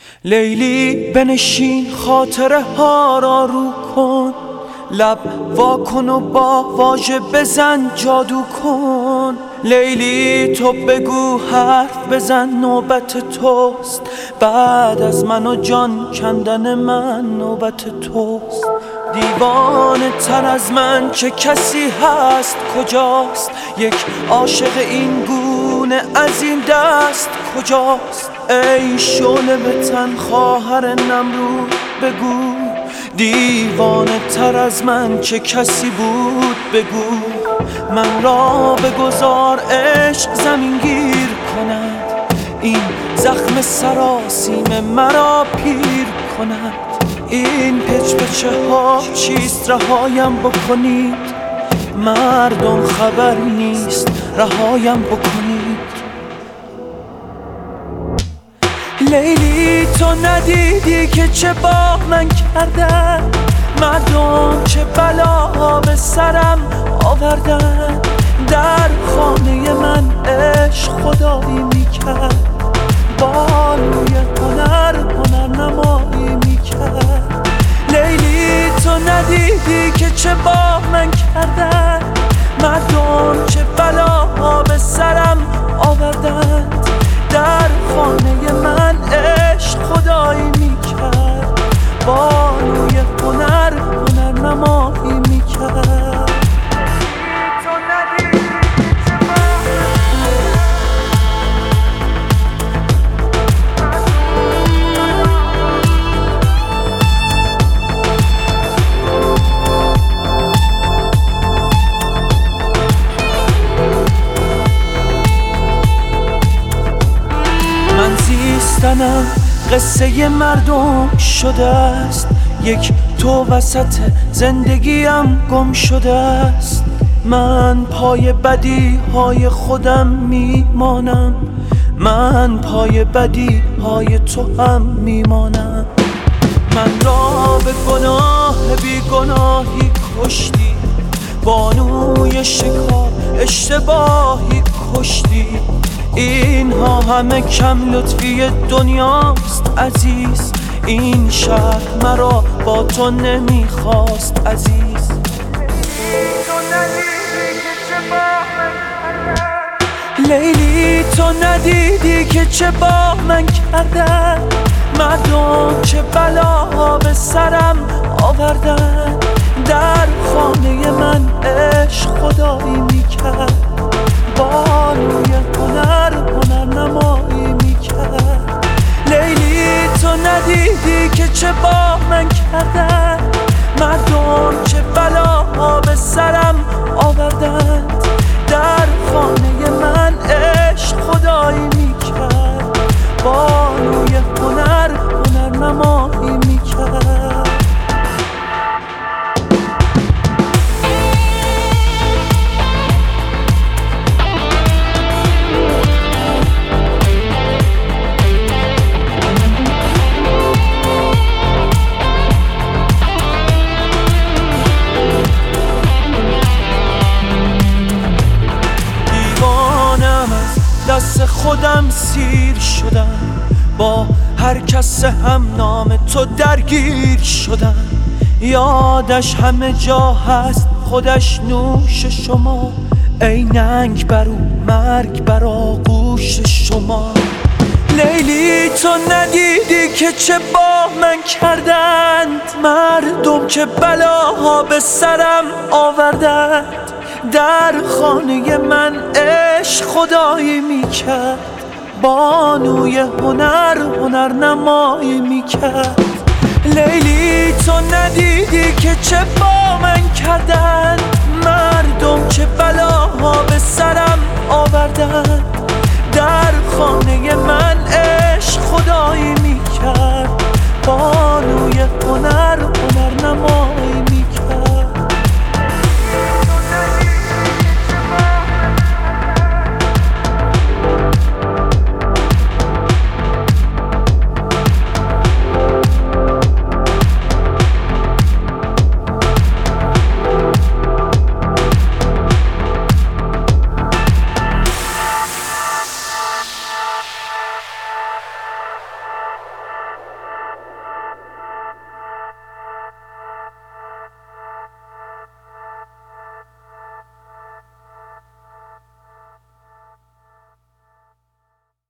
لیلی بنشین خاطره ها را رو کن، لب وا کن و با واژه بزن جادو کن. لیلی تو بگو حرف بزن نوبت توست، بعد از من و جان کندن من نوبت توست. دیوانه تر از من چه کسی هست کجاست؟ یک عاشق این گونه از این دست کجاست؟ ای شعله به تن خواهر نمرود بگو، دیوانه تر از من چه کسی بود بگو. من را بگذار عشق زمین گیر کند، این زخم سراسیم مرا پیر کند. این پچ پچه ها چیست رهایم بکنید، مردم خبر نیست رهایم بکنید. لیلی تو ندیدی که چه با من کردن، مردم چه بلا به سرم آوردن. در خانه من عشق خدایی میکرد، بانوی هنر نمایی میکرد. لیلی تو ندیدی که چه با من کردن، مردم چه بلا به سرم آوردن. در خانه من عشق خدایی میکرد، بانوی هنر نمایی میکرد. زیستنم قصه مردم شده است، یک تو وسط زندگیم گم شده است. من پای بدی های خودم میمانم، من پای بدی های تو هم میمانم. من را به گناه بی گناهی کشتی، بانوی شکار اشتباهی کشتی. اینها همه کم لطفی دنیاست عزیز، این شهر مرا با تو نمیخواست عزیز. لیلی تو ندیدی که چه با من کردن، مردم چه بلا به سرم آوردن. در خانه من عشق خدایی میکرد، بانوی هنر نمایی میکرد. لیلی تو ندیدی که چه با من کردن، مردم چه بلا به سرم آوردند. در خانه من عشق خدایی میکرد، بانوی هنر نمایی میکرد. دست خودم سیر شدم، با هر کس هم نام تو درگیر شدم. یادش همه جا هست خودش نوش شما، ای ننگ بر او مرگ بر آغوش شما. لیلی تو ندیدی که چه با من کردند، مردم که بلاها به سرم آوردند. در خانه من عشق خدایی میکرد، بانوی هنر نمایی میکرد. لیلی تو ندیدی که چه با من کردن، مردم چه بلاها به سرم آوردن. در خانه